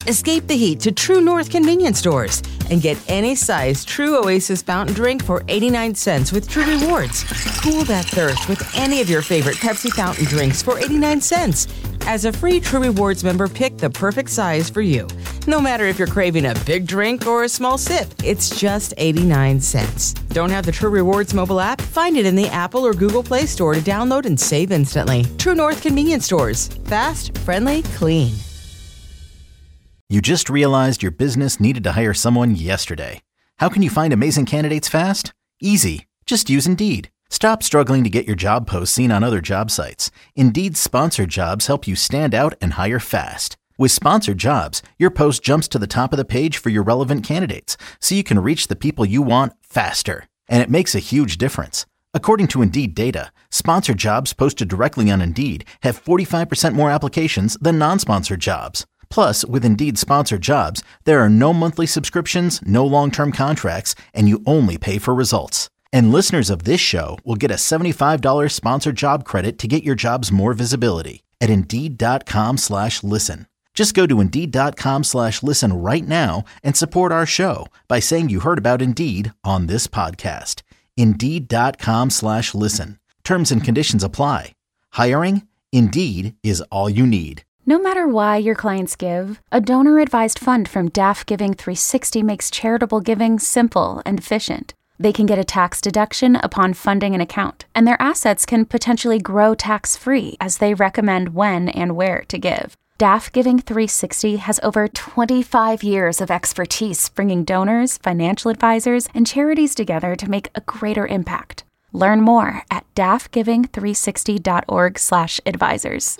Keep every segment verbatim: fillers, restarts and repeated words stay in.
Escape the heat to True North convenience stores and get any size True Oasis fountain drink for eighty-nine cents with True Rewards. Cool that thirst with any of your favorite Pepsi fountain drinks for eighty-nine cents. As a free True Rewards member, pick the perfect size for you. No matter if you're craving a big drink or a small sip, it's just eighty-nine cents. Don't have the True Rewards mobile app? Find it in the Apple or Google Play Store to download and save instantly. True North convenience stores. Fast, friendly, clean. You just realized your business needed to hire someone yesterday. How can you find amazing candidates fast? Easy. Just use Indeed. Stop struggling to get your job posts seen on other job sites. Indeed's sponsored jobs help you stand out and hire fast. With sponsored jobs, your post jumps to the top of the page for your relevant candidates, so you can reach the people you want faster. And it makes a huge difference. According to Indeed data, sponsored jobs posted directly on Indeed have forty-five percent more applications than non-sponsored jobs. Plus, with Indeed sponsored jobs, there are no monthly subscriptions, no long-term contracts, and you only pay for results. And listeners of this show will get a seventy-five dollars sponsored job credit to get your jobs more visibility at Indeed.com slash listen. Just go to Indeed.com slash listen right now and support our show by saying you heard about Indeed on this podcast. Indeed.com slash listen. Terms and conditions apply. Hiring? Indeed is all you need. No matter why your clients give, a donor-advised fund from D A F Giving three sixty makes charitable giving simple and efficient. They can get a tax deduction upon funding an account, and their assets can potentially grow tax-free as they recommend when and where to give. D A F Giving three sixty has over twenty-five years of expertise bringing donors, financial advisors, and charities together to make a greater impact. Learn more at daffgiving three sixty dot org slash advisors.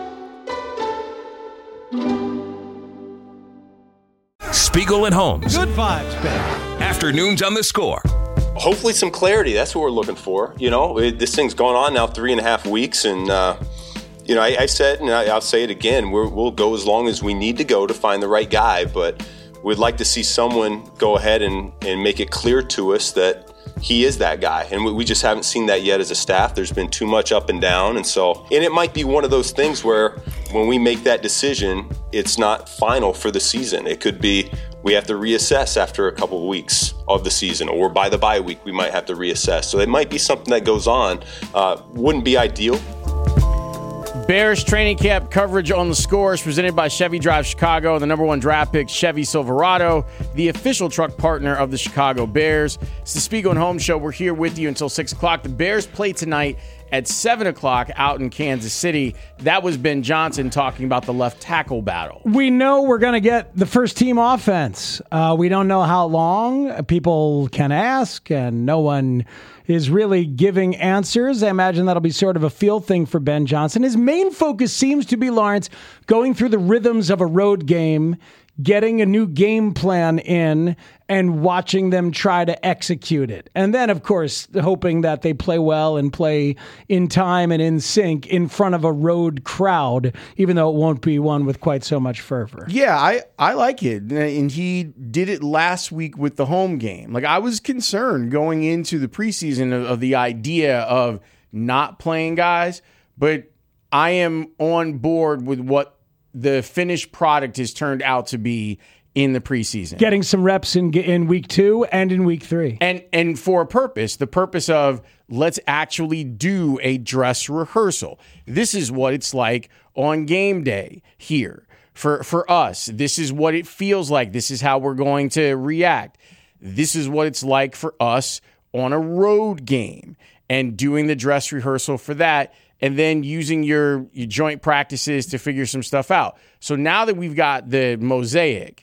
Spiegel and Holmes. Good vibes, baby. Afternoons on the Score. Hopefully some clarity. That's what we're looking for. You know, it, this thing's going on now three and a half weeks. And, uh, you know, I, I said, and I, I'll say it again, we're, we'll go as long as we need to go to find the right guy. But we'd like to see someone go ahead and, and make it clear to us that he is that guy. And we, we just haven't seen that yet as a staff. There's been too much up and down. And so, and it might be one of those things where when we make that decision, it's not final for the season. It could be we have to reassess after a couple of weeks of the season, or by the bye week, we might have to reassess. So it might be something that goes on. Uh, wouldn't be ideal. Bears training camp coverage on the Score is presented by Chevy Drive Chicago, the number one draft pick, Chevy Silverado, the official truck partner of the Chicago Bears. It's the Spiegel and Holmes Show. We're here with you until six o'clock. The Bears play tonight at seven o'clock out in Kansas City. That was Ben Johnson talking about the left tackle battle. We know we're going to get the first team offense. Uh, we don't know how long. People can ask, and no one is really giving answers. I imagine that'll be sort of a feel thing for Ben Johnson. His main focus seems to be, Lawrence, going through the rhythms of a road game, getting a new game plan in, and watching them try to execute it. And then, of course, hoping that they play well and play in time and in sync in front of a road crowd, even though it won't be one with quite so much fervor. Yeah, I, I like it. And he did it last week with the home game. Like, I was concerned going into the preseason of, of the idea of not playing guys, but I am on board with what the finished product has turned out to be in the preseason. Getting some reps in in week two and in week three. And and for a purpose, the purpose of let's actually do a dress rehearsal. This is what it's like on game day here. For, for us, this is what it feels like. This is how we're going to react. This is what it's like for us on a road game, and doing the dress rehearsal for that, and then using your, your joint practices to figure some stuff out. So now that we've got the mosaic,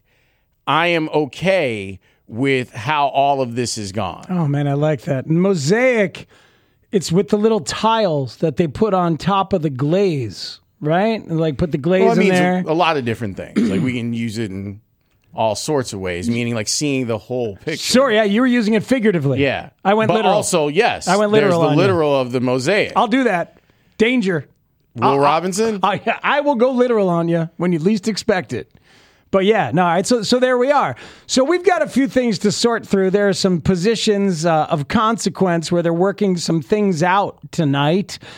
I am okay with how all of this has gone. Oh, man, I like that. Mosaic, it's with the little tiles that they put on top of the glaze, right? Like put the glaze well, it in means there. A, a lot of different things. Like we can use it in all sorts of ways, meaning like seeing the whole picture. Sorry, yeah, you were using it figuratively. Yeah. I went but literal. also, yes, I went literal there's the on literal you. of the mosaic. I'll do that. Danger. Will I'll, Robinson? I, I, I will go literal on you when you least expect it. But yeah, no, all right, so, so there we are. So we've got a few things to sort through. There are some positions uh, of consequence where they're working some things out tonight.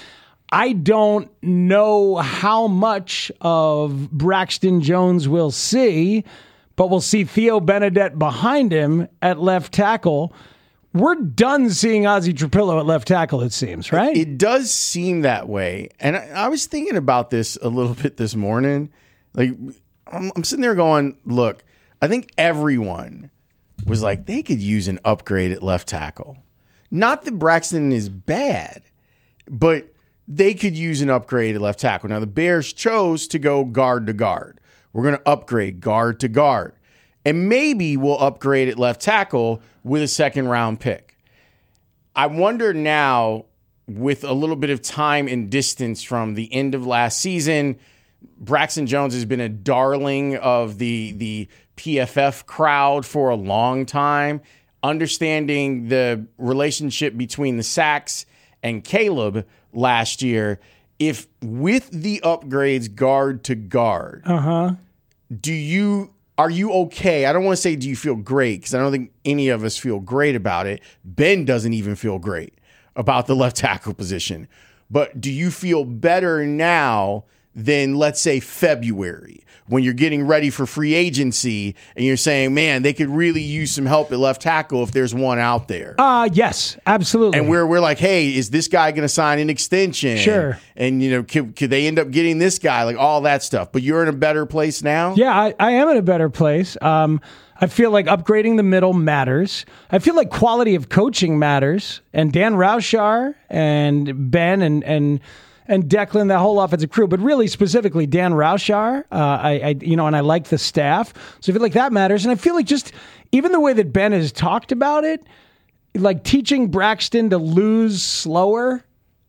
I don't know how much of Braxton Jones we'll see, but we'll see Theo Benedette behind him at left tackle. We're done seeing Ozzie Trapillo at left tackle, it seems, right? It, it does seem that way. And I, I was thinking about this a little bit this morning. Like, I'm, I'm sitting there going, look, I think everyone was like, they could use an upgrade at left tackle. Not that Braxton is bad, but they could use an upgrade at left tackle. Now, the Bears chose to go guard to guard. We're going to upgrade guard to guard. And maybe we'll upgrade at left tackle with a second round pick. I wonder now, with a little bit of time and distance from the end of last season, Braxton Jones has been a darling of the, the P F F crowd for a long time. Understanding the relationship between the Sacks and Caleb last year, if with the upgrades guard to guard, uh-huh. do you are you okay? I don't want to say do you feel great, because I don't think any of us feel great about it. Ben doesn't even feel great about the left tackle position. But do you feel better now than, let's say, February, when you're getting ready for free agency and you're saying, man, they could really use some help at left tackle if there's one out there? Uh, yes, absolutely. And we're we're like, hey, is this guy going to sign an extension? Sure. And, you know, could, could they end up getting this guy? Like all that stuff. But you're in a better place now? Yeah, I, I am in a better place. Um, I feel like upgrading the middle matters. I feel like quality of coaching matters. And Dan Rauschar and Ben and and and Declan, that whole offensive crew, but really specifically Dan Rauschar, uh, I, I you know, and I like the staff. So I feel like that matters. And I feel like just even the way that Ben has talked about it, like teaching Braxton to lose slower,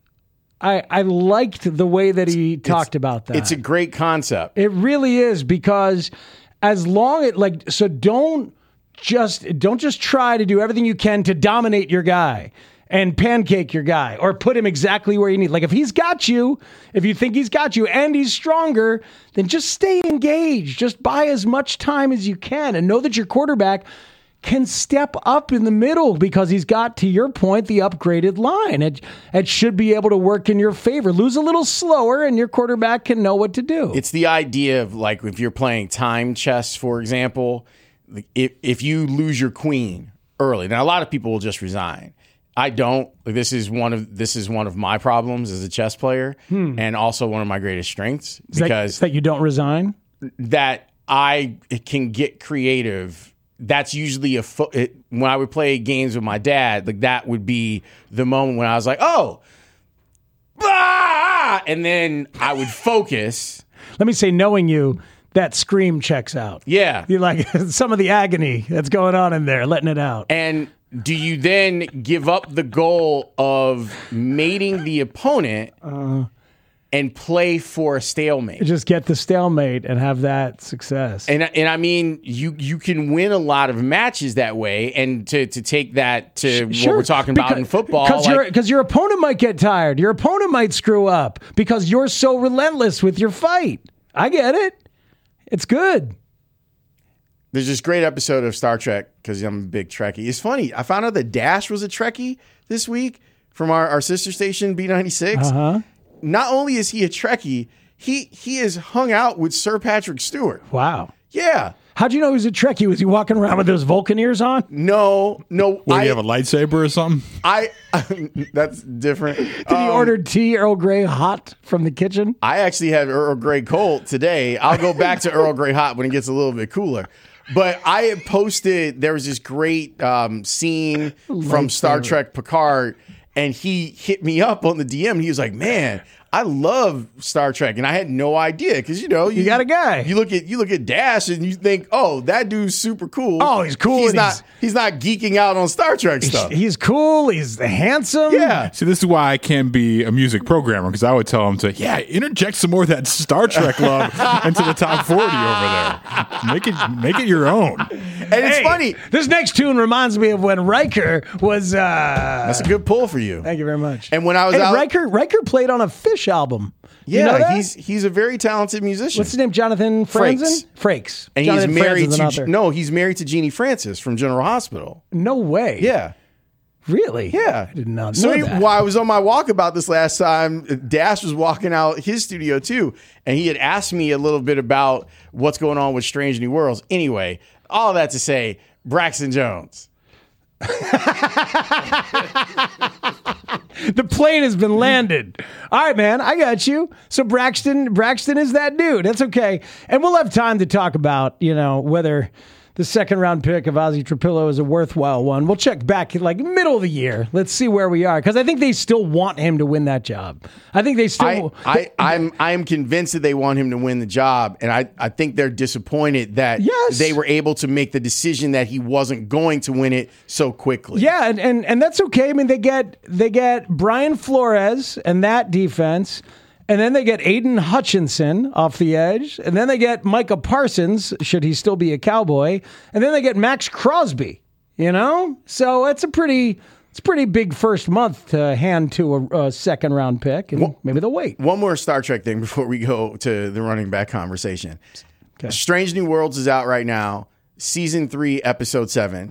I, I liked the way that he it's, talked about that. It's a great concept. It really is, because as long as, like, so don't just don't just try to do everything you can to dominate your guy and pancake your guy or put him exactly where you need. Like, if he's got you, if you think he's got you and he's stronger, then just stay engaged. Just buy as much time as you can and know that your quarterback can step up in the middle, because he's got, to your point, the upgraded line. It, it should be able to work in your favor. Lose a little slower and your quarterback can know what to do. It's the idea of, like, if you're playing time chess, for example, if, if you lose your queen early, now a lot of people will just resign. I don't. Like, this is one of this is one of my problems as a chess player, hmm. and also one of my greatest strengths, is because that, that you don't resign. That I can get creative. That's usually a fo- it, when I would play games with my dad. Like, that would be the moment when I was like, oh, ah! And then I would focus. Let me say, knowing you, that scream checks out. Yeah, you like some of the agony that's going on in there, letting it out. And do you then give up the goal of mating the opponent uh, and play for a stalemate? Just get the stalemate and have that success. And and I mean, you you can win a lot of matches that way. And to, to take that to sure. what we're talking because, about in football. Because like, your, your opponent might get tired. Your opponent might screw up because you're so relentless with your fight. I get it. It's good. There's this great episode of Star Trek, because I'm a big Trekkie. It's funny. I found out that Dash was a Trekkie this week from our, our sister station, B ninety-six. Uh-huh. Not only is he a Trekkie, he he has hung out with Sir Patrick Stewart. Wow. Yeah. How'd you know he was a Trekkie? Was he walking around with those Vulcan ears on? No, no. Well, you have a lightsaber or something? I that's different. Did um, he order tea Earl Grey hot from the kitchen? I actually had Earl Grey cold today. I'll go back to Earl Grey hot when it gets a little bit cooler. But I had posted, there was this great um, scene from Star Trek Picard, and he hit me up on the D M, and he was like, man, I love Star Trek, and I had no idea, because, you know, you, you got a guy. You look at you look at Dash, and you think, oh, that dude's super cool. Oh, he's cool. He's not. He's, he's not geeking out on Star Trek stuff. He's cool. He's handsome. Yeah. See, this is why I can't be a music programmer, because I would tell him to, yeah, interject some more of that Star Trek love into the top forty over there. Make it make it your own. And it's hey, funny. This next tune reminds me of when Riker was. Uh, That's a good pull for you. Thank you very much. And when I was hey, out, Riker Riker played on a Fish album. Yeah, you know that? he's he's a very talented musician. What's his name? Jonathan Franzen? Frakes. And Jonathan he's married Franzen's to no, he's married to Jeannie Francis from General Hospital. No way. Yeah. Really? Yeah. I did not know so that. while I was on my walkabout this last time, Dash was walking out his studio too, and he had asked me a little bit about what's going on with Strange New Worlds. Anyway, all that to say, Braxton Jones. The plane has been landed. All right, man, I got you. So Braxton, Braxton is that dude. That's okay. And we'll have time to talk about, you know, whether the second round pick of Ozzy Trapillo is a worthwhile one. We'll check back like middle of the year. Let's see where we are. Because I think they still want him to win that job. I think they still... I, I, I'm I'm convinced that they want him to win the job. And I, I think they're disappointed that Yes. they were able to make the decision that he wasn't going to win it so quickly. Yeah, and, and, and that's okay. I mean, they get they get Brian Flores and that defense, and then they get Aiden Hutchinson off the edge, and then they get Micah Parsons, should he still be a Cowboy, and then they get Max Crosby, you know? So it's a pretty it's a pretty big first month to hand to a, a second round pick, and Well, maybe they'll wait. One more Star Trek thing before we go to the running back conversation. Okay. Strange New Worlds is out right now, season three, episode seven.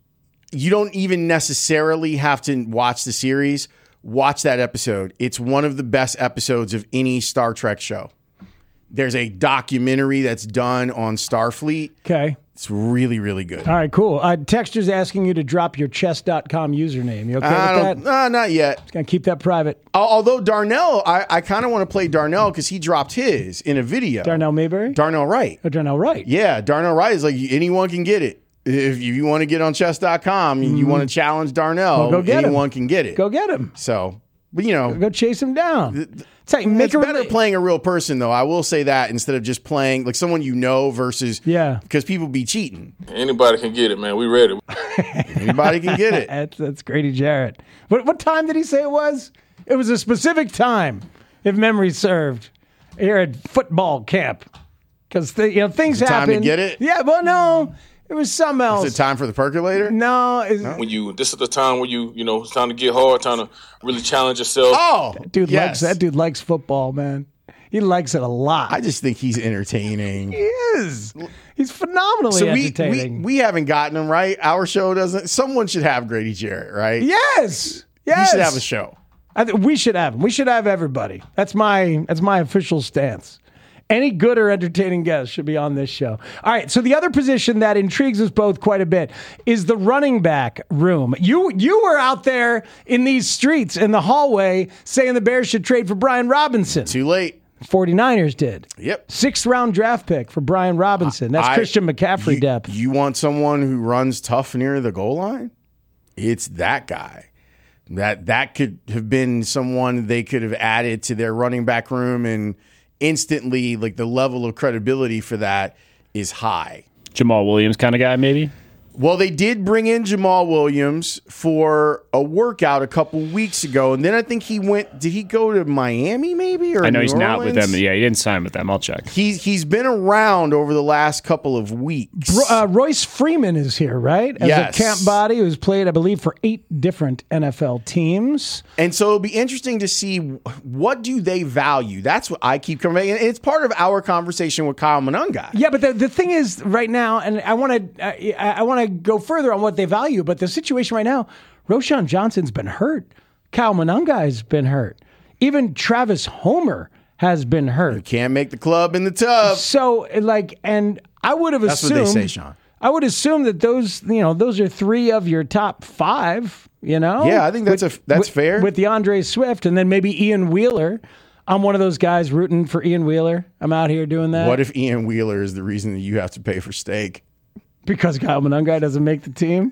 You don't even necessarily have to watch the series. Watch that episode. It's one of the best episodes of any Star Trek show. There's a documentary that's done on Starfleet. Okay. It's really, really good. All right, cool. Uh, Texter's asking you to drop your chess dot com username. You okay I with don't, that? uh, not yet. Just going to keep that private. Al- Although Darnell, I, I kind of want to play Darnell because he dropped his in a video. Darnell Mayberry? Darnell Wright. Oh, Darnell Wright. Yeah, Darnell Wright is like anyone can get it. If you want to get on chess dot com and you want to challenge Darnell, Well, go get anyone him. can get it. Go get him. So, but you know, Go chase him down. It's like, make it's a better rela- playing a real person, though. I will say that instead of just playing like someone you know versus Yeah. because people be cheating. Anybody can get it, man. We ready. Anybody can get it. That's, that's Grady Jarrett. What what time did he say it was? It was a specific time, if memory served, here at football camp. Because you know things it time happen. to get it? Yeah, but no, it was something else. Is it time for the percolator? No, it's, When you, this is the time where you, you know, it's time to get hard, time to really challenge yourself. Oh, dude yes. likes that. Dude likes football, man. He likes it a lot. I just think he's entertaining. he is. He's phenomenally So we, we entertaining. we haven't gotten him right. Our show doesn't. Someone should have Grady Jarrett, right? yes, He yes. should have a show. I th- we should have him. We should have everybody. That's my that's my official stance. Any good or entertaining guest should be on this show. All right, so the other position that intrigues us both quite a bit is the running back room. You you were out there in these streets in the hallway saying the Bears should trade for Brian Robinson. Too late. 49ers did. Yep. Sixth round draft pick for Brian Robinson. That's I- Christian McCaffrey you, depth. You want someone who runs tough near the goal line? It's that guy. That that could have been someone they could have added to their running back room, and instantly, like the level of credibility for that is high. Jamal Williams kind of guy, maybe? Well, they did bring in Jamal Williams for a workout a couple weeks ago, and then I think he went. Did he go to Miami? Maybe or I know New he's not with Orleans? them. Yeah, he didn't sign with them. I'll check. He's he's been around over the last couple of weeks. Ro- uh, Royce Freeman is here, right? As Yes. a camp body who's played, I believe, for eight different N F L teams. And so it'll be interesting to see what do they value. That's what I keep coming. And it's part of our conversation with Kyle Monangai. Yeah, but the, the thing is right now, and I want to I, I want to go further on what they value, but the situation right now, Roshan Johnson's been hurt. Kyle Monangai's been hurt. Even Travis Homer has been hurt. Can't make the club in the tub. So, like, and I would have That's assumed. what they say, Sean. I would assume that those, you know, those are three of your top five. You know. Yeah, I think that's With- a that's with, fair. With DeAndre Swift, and then maybe Ian Wheeler. I'm one of those guys rooting for Ian Wheeler. I'm out here doing that. What if Ian Wheeler is the reason that you have to pay for steak? Because Kyle Monangai doesn't make the team?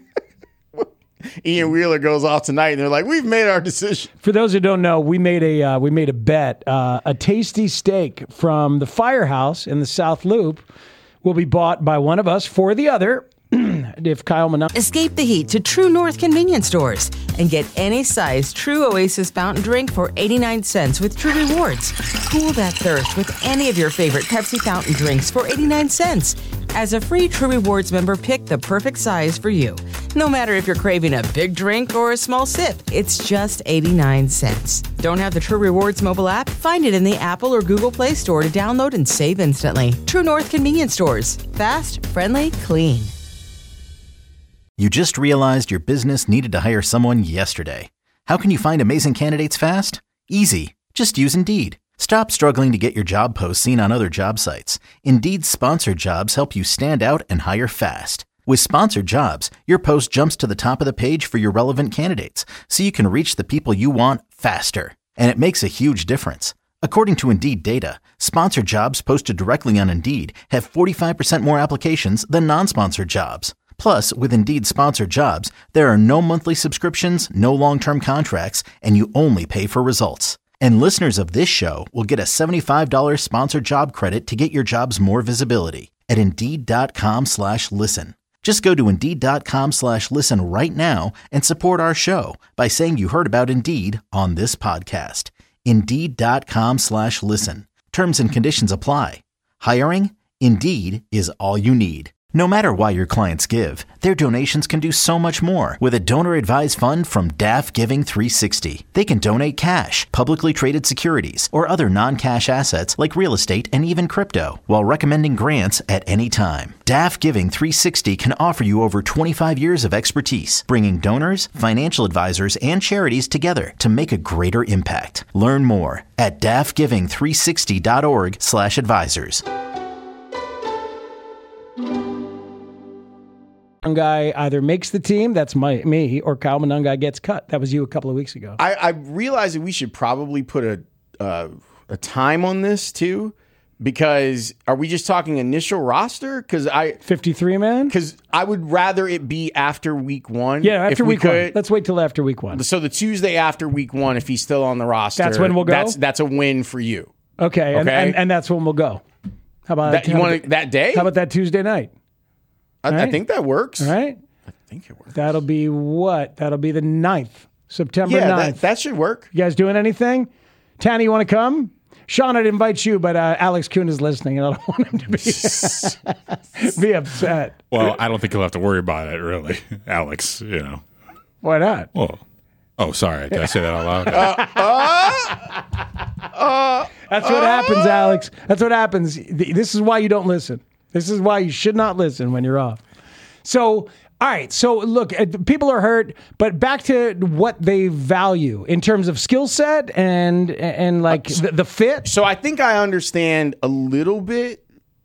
Ian Wheeler goes off tonight, and they're like, "We've made our decision." For those who don't know, we made a uh, we made a bet. Uh, a tasty steak from the Firehouse in the South Loop will be bought by one of us for the other. If Kyle Monangai. Escape the heat to True North convenience stores and get any size True Oasis fountain drink for eighty-nine cents with True Rewards. Cool that thirst with any of your favorite Pepsi fountain drinks for eighty-nine cents. As a free True Rewards member, pick the perfect size for you. No matter if you're craving a big drink or a small sip, it's just eighty-nine cents. Don't have the True Rewards mobile app? Find it in the Apple or Google Play Store to download and save instantly. True North convenience stores. Fast, friendly, clean. You just realized your business needed to hire someone yesterday. How can you find amazing candidates fast? Easy. Just use Indeed. Stop struggling to get your job posts seen on other job sites. Indeed's sponsored jobs help you stand out and hire fast. With sponsored jobs, your post jumps to the top of the page for your relevant candidates, so you can reach the people you want faster. And it makes a huge difference. According to Indeed data, sponsored jobs posted directly on Indeed have forty-five percent more applications than non-sponsored jobs. Plus, with Indeed sponsored jobs, there are no monthly subscriptions, no long-term contracts, and you only pay for results. And listeners of this show will get a seventy-five dollars sponsored job credit to get your jobs more visibility at Indeed.com slash listen. Just go to Indeed.com slash listen right now and support our show by saying you heard about Indeed on this podcast. Indeed.com slash listen. Terms and conditions apply. Hiring? Indeed is all you need. No matter why your clients give, their donations can do so much more with a donor-advised fund from D A F Giving three sixty. They can donate cash, publicly traded securities, or other non-cash assets like real estate and even crypto, while recommending grants at any time. D A F Giving three sixty can offer you over twenty-five years of expertise, bringing donors, financial advisors, and charities together to make a greater impact. Learn more at D A F giving three sixty dot org slash advisors. Guy either makes the team, that's my me, or Kyle Monangai gets cut. That was you a couple of weeks ago. I, I realize that we should probably put a uh, a time on this too, because are we just talking initial roster? Because I fifty-three man. Because I would rather it be after week one. Yeah, after if week we could. one. Let's wait till after week one. So the Tuesday after week one, if he's still on the roster, that's when we'll go. That's that's a win for you. Okay, okay? And, and and that's when we'll go. How about that? You want that day? How about that Tuesday night? I, right. I think that works. All right. I think it works. That'll be what? That'll be the ninth, September yeah, ninth. That, that should work. You guys doing anything? Tanny, you want to come? Sean, I'd invite you, but uh, Alex Kuhn is listening, and I don't want him to be, be upset. Well, I don't think he'll have to worry about it, really, Alex, you know. Why not? Well, oh, sorry. Did I say that out loud? uh, uh, uh, That's what uh, happens, Alex. That's what happens. This is why you don't listen. This is why you should not listen when you're off. So, all right. So, look, people are hurt, but back to what they value in terms of skill set and and like the, the fit. So, I think I understand a little bit.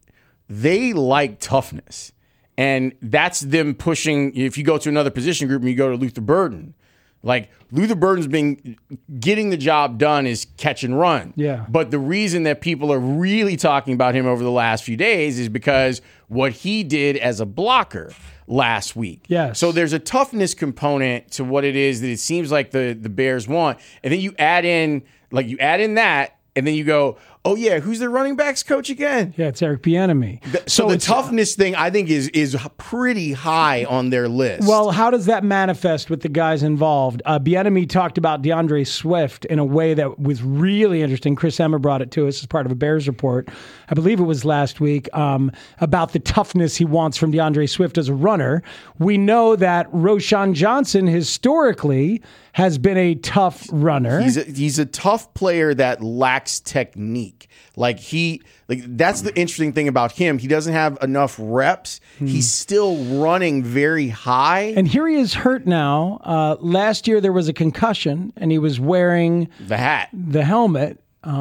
They like toughness, and that's them pushing. If you go to another position group and you go to Luther Burden, like Luther Burden's been getting the job done is catch and run. Yeah. But the reason that people are really talking about him over the last few days is because what he did as a blocker last week. Yes. So there's a toughness component to what it is that it seems like the, the Bears want. And then you add in, like you add in that, and then you go, oh yeah, who's their running backs coach again? Yeah, it's Eric Bieniemy. The, so, so the toughness thing, I think, is is pretty high on their list. Well, how does that manifest with the guys involved? Uh, Bieniemy talked about DeAndre Swift in a way that was really interesting. Chris Emmer brought it to us as part of a Bears report. I believe it was last week, um, about the toughness he wants from DeAndre Swift as a runner. We know that Roschon Johnson historically has been a tough runner. He's a, he's a tough player that lacks technique. Like he, like that's the interesting thing about him. He doesn't have enough reps. Hmm. He's still running very high. And here he is hurt now. Uh, last year there was a concussion, and he was wearing the hat, the helmet.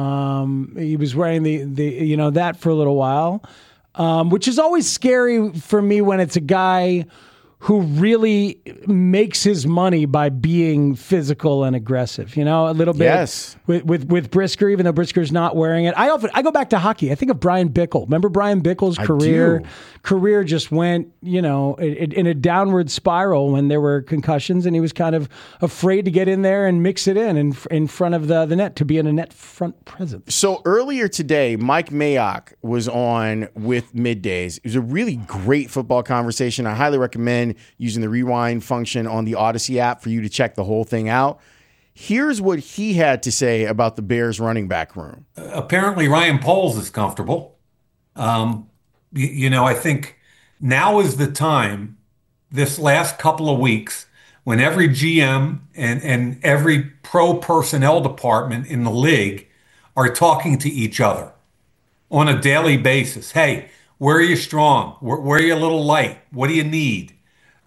Um, he was wearing the the you know that for a little while, um, which is always scary for me when it's a guy who really makes his money by being physical and aggressive, you know, a little bit yes. with, with with Brisker, even though Brisker's not wearing it. I often I go back to hockey. I think of Brian Bickle. Remember Brian Bickle's career? Career just went, you know, in, in a downward spiral when there were concussions, and he was kind of afraid to get in there and mix it in in, in front of the, the net, to be in a net front presence. So earlier today, Mike Mayock was on with Middays. It was a really great football conversation. I highly recommend using the rewind function on the Odyssey app for you to check the whole thing out. Here's what he had to say about the Bears running back room. Uh, apparently Ryan Poles is comfortable. Um, you, you know, I think now is the time, this last couple of weeks, when every G M and, and every pro personnel department in the league are talking to each other on a daily basis. Hey, where are you strong? Where, where are you a little light? What do you need?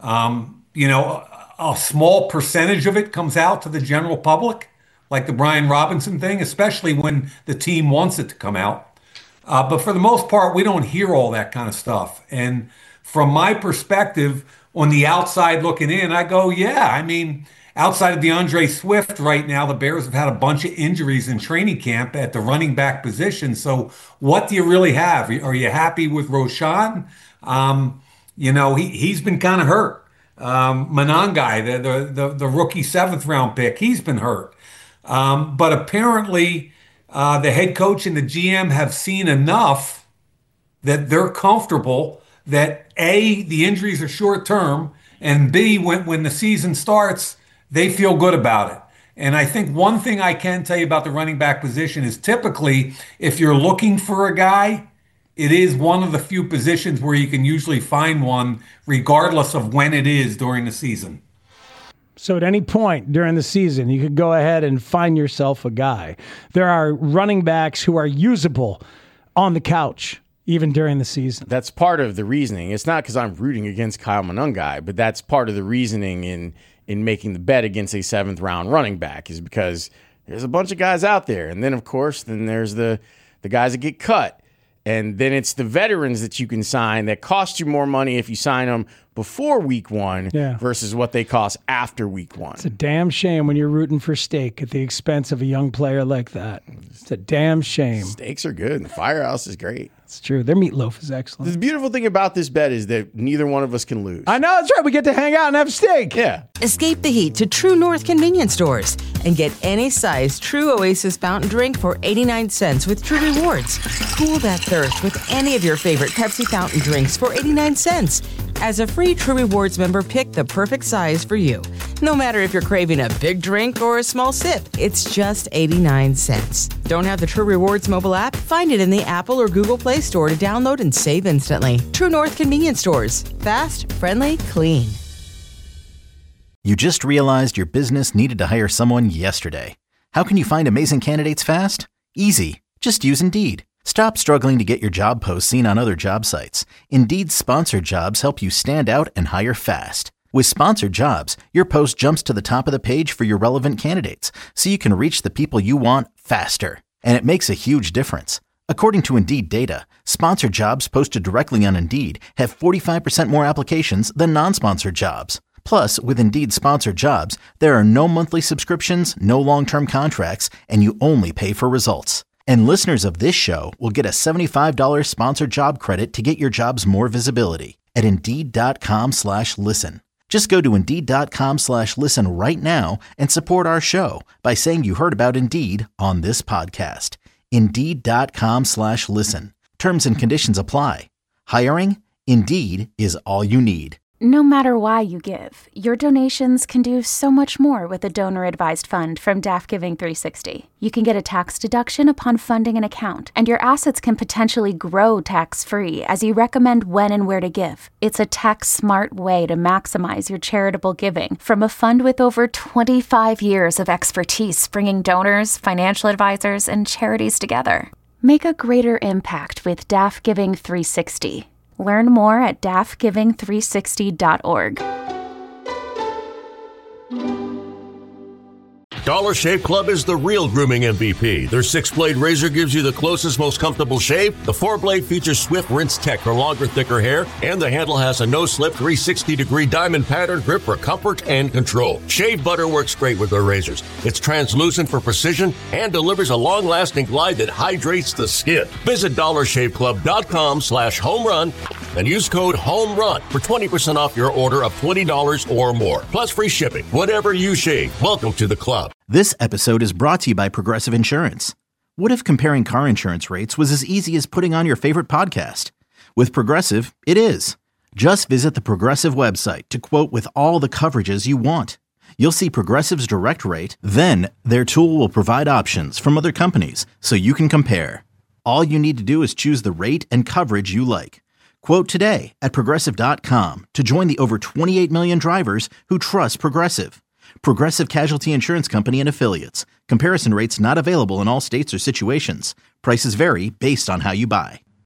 Um, you know, a, a small percentage of it comes out to the general public, like the Brian Robinson thing, especially when the team wants it to come out. Uh, but for the most part, we don't hear all that kind of stuff. And from my perspective, on the outside looking in, I go, yeah, I mean, outside of DeAndre Swift right now, the Bears have had a bunch of injuries in training camp at the running back position. So what do you really have? Are you happy with Roschon? Um, you know, he, he's been kind of hurt. Um, Monangai, the, the, the, the rookie seventh round pick, he's been hurt. Um, but apparently uh, the head coach and the G M have seen enough that they're comfortable that A, the injuries are short term, and B, when, when the season starts, they feel good about it. And I think one thing I can tell you about the running back position is typically if you're looking for a guy, it is one of the few positions where you can usually find one regardless of when it is during the season. So at any point during the season, you could go ahead and find yourself a guy. There are running backs who are usable on the couch even during the season. That's part of the reasoning. It's not because I'm rooting against Kyle Monangai, but that's part of the reasoning in in making the bet against a seventh round running back is because there's a bunch of guys out there. And then, of course, then there's the the guys that get cut. And then it's the veterans that you can sign that cost you more money if you sign them before week one yeah. versus what they cost after week one. It's a damn shame when you're rooting for steak at the expense of a young player like that. It's a damn shame. Steaks are good, and the Firehouse is great. It's true. Their meatloaf is excellent. The beautiful thing about this bet is that neither one of us can lose. I know, that's right. We get to hang out and have steak. Yeah. Escape the heat to True North convenience stores and get any size True Oasis fountain drink for eighty-nine cents with True Rewards. Cool that thirst with any of your favorite Pepsi fountain drinks for eighty-nine cents. As a free True Rewards member, pick the perfect size for you. No matter if you're craving a big drink or a small sip, it's just eighty-nine cents. Don't have the True Rewards mobile app? Find it in the Apple or Google Play Store to download and save instantly. True North convenience stores. Fast, friendly, clean. You just realized your business needed to hire someone yesterday. How can you find amazing candidates fast? Easy. Just use Indeed. Stop struggling to get your job posts seen on other job sites. Indeed's sponsored jobs help you stand out and hire fast. With sponsored jobs, your post jumps to the top of the page for your relevant candidates, so you can reach the people you want faster. And it makes a huge difference. According to Indeed data, sponsored jobs posted directly on Indeed have forty-five percent more applications than non-sponsored jobs. Plus, with Indeed sponsored jobs, there are no monthly subscriptions, no long-term contracts, and you only pay for results. And listeners of this show will get a seventy-five dollars sponsored job credit to get your jobs more visibility at Indeed.com slash listen. Just go to Indeed.com slash listen right now and support our show by saying you heard about Indeed on this podcast. Indeed.com slash listen. Terms and conditions apply. Hiring? Indeed is all you need. No matter why you give, your donations can do so much more with a donor-advised fund from D A F Giving three sixty. You can get a tax deduction upon funding an account, and your assets can potentially grow tax-free as you recommend when and where to give. It's a tax-smart way to maximize your charitable giving from a fund with over twenty-five years of expertise bringing donors, financial advisors, and charities together. Make a greater impact with D A F Giving three sixty. Learn more at D A F giving three sixty dot org. Dollar Shave Club is the real grooming M V P. Their six-blade razor gives you the closest, most comfortable shave. The four-blade features swift rinse tech for longer, thicker hair. And the handle has a no-slip three hundred sixty degree diamond pattern grip for comfort and control. Shave butter works great with their razors. It's translucent for precision and delivers a long-lasting glide that hydrates the skin. Visit dollar shave club dot com slash home run and use code HOMERUN for twenty percent off your order of twenty dollars or more. Plus free shipping. Whatever you shave, welcome to the club. This episode is brought to you by Progressive Insurance. What if comparing car insurance rates was as easy as putting on your favorite podcast? With Progressive, it is. Just visit the Progressive website to quote with all the coverages you want. You'll see Progressive's direct rate, then their tool will provide options from other companies so you can compare. All you need to do is choose the rate and coverage you like. Quote today at Progressive dot com to join the over twenty-eight million drivers who trust Progressive. Progressive Casualty Insurance Company and Affiliates. Comparison rates not available in all states or situations. Prices vary based on how you buy.